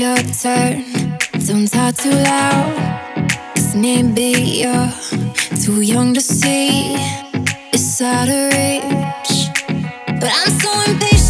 your turn. Don't talk too loud, 'cause maybe you're too young to see it's out of reach. But I'm so impatient.